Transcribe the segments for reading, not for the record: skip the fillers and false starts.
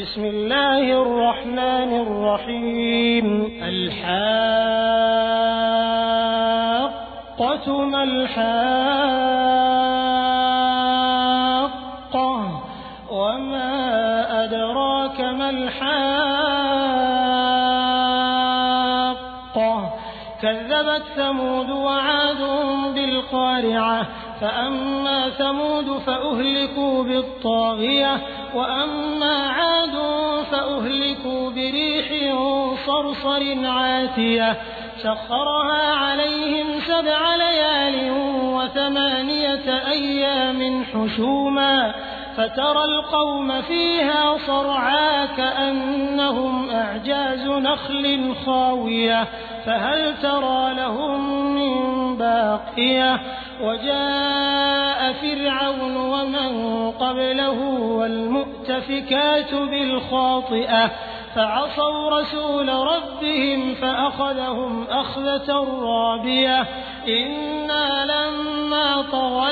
بسم الله الرحمن الرحيم. الحاقة ما الحاقة وما أدراك ما الحاقة كذبت ثمود وعاد بالقارعة فأما ثمود فأهلكوا بالطاغية وأما عاد فأهلكوا بريح صرصر عاتية سخرها عليهم 7 ليال و8 أيام حسوما فترى القوم فيها صرعى كأنهم أعجاز نخل خاوية فهل ترى لهم من باقية وجاء فرعون ومن قبله والمؤتفكات بالخاطئة فعصوا رسول ربهم فأخذهم أخذة رابية إنا لما طغى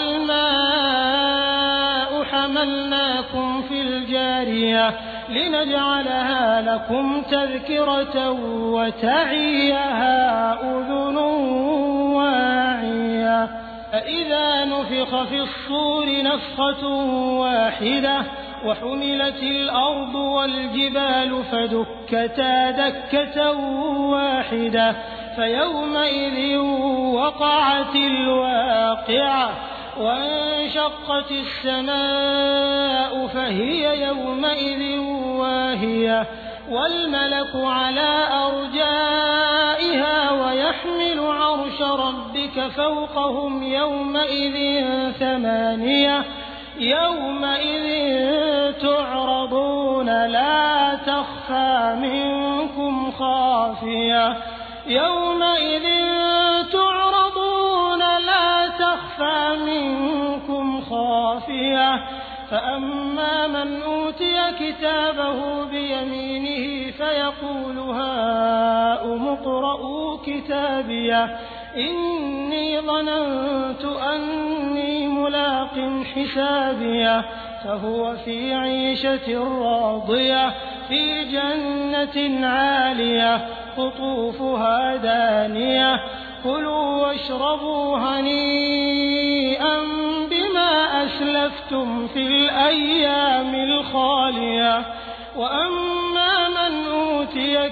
الماء حملناكم في الجارية لنجعلها لكم تذكرة وتعيها أذن واعية فإذا نفخ في الصور نفخة واحدة وحملت الأرض والجبال فدكتا دكة واحدة فيومئذ وقعت الواقعة وانشقت السماء فهي يومئذ واهية والملك على أرجائها ويحمل عرش ربك فوقهم يومئذ 8 يومئذ تعرضون لا تخفى منكم خافية يومئذ تعرضون لا تخفى منكم خافية فأما من أوتي كتابه بيمينه فيقول هاؤم اقرءوا كتابيه إني ظننت أني ملاق حسابيه فهو في عيشة راضية في جنة عالية قطوفها دانية كلوا واشربوا هنيئا بما أسلفتم في الأيام الخالية وأما من أوتي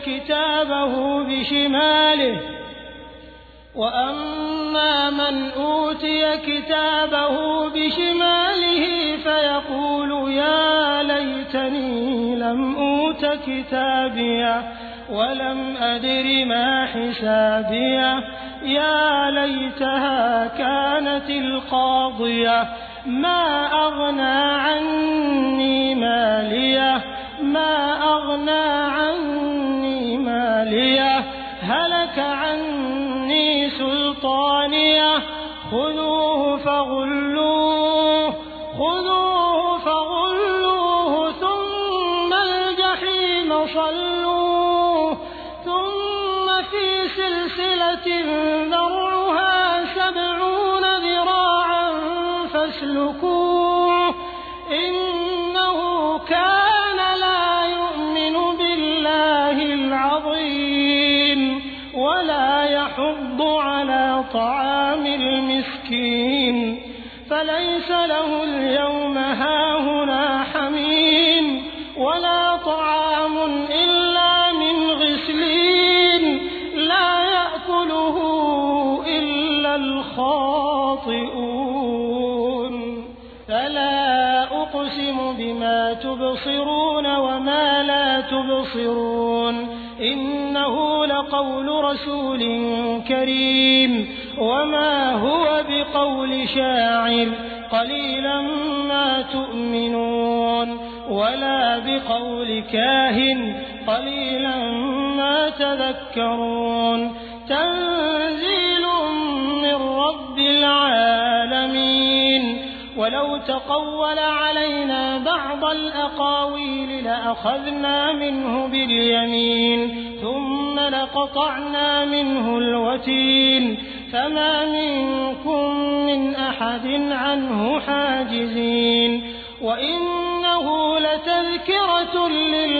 كتابه بشماله فيقول يا ليتني لم أوت كتابيه ولم أدر ما حسابيه يا ليتها كانت القاضية ما أغنى عني ماليه هلك عني سلطانيه خذوه فغلوه ثم الجحيم صلوه ثم في سلسلة ذرعها 70 ذراعا فاسلكوه إنه كان لا يؤمن بالله العظيم ولا يحض على طعام المسكين فليس له اليوم هاهنا حميم ولا طعام إلا من غسلين لا يأكله إلا الخاطئون فلا أقسم بما تبصرون وما لا تبصرون إنه لقول رسول كريم وما هو بقول شاعر قليلا ما تؤمنون ولا بقول كاهن قليلا ما تذكرون تنزيل من رب العالمين ولو تقول علينا بعض الأقاويل لأخذنا منه باليمين ثم لقطعنا منه الوتين فما منكم من أحد عنه حاجزين وإنه لتذكرة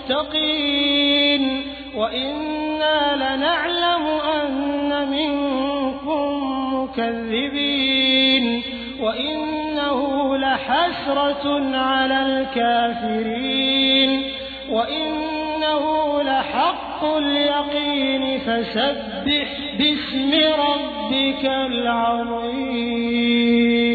للمتقين وإنا لنعلم أن منكم مكذبين وإنه لحسرة على الكافرين وإنه لحق اليقين فسبح باسم ربك العظيم.